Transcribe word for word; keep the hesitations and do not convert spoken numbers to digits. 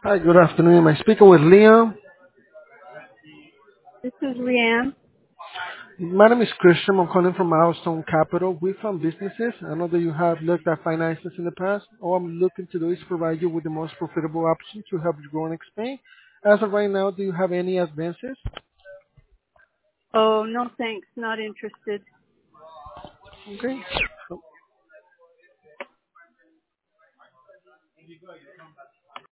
Hi, good afternoon. Am I speaking with Leon? This is Leanne. My name is Christian. I'm calling from Milestone Capital. We fund businesses. I know that you have looked at finances in the past. All I'm looking to do is provide you with the most profitable option to help you grow and expand. As of right now, do you have any advances? Oh, no thanks. Not interested. Okay.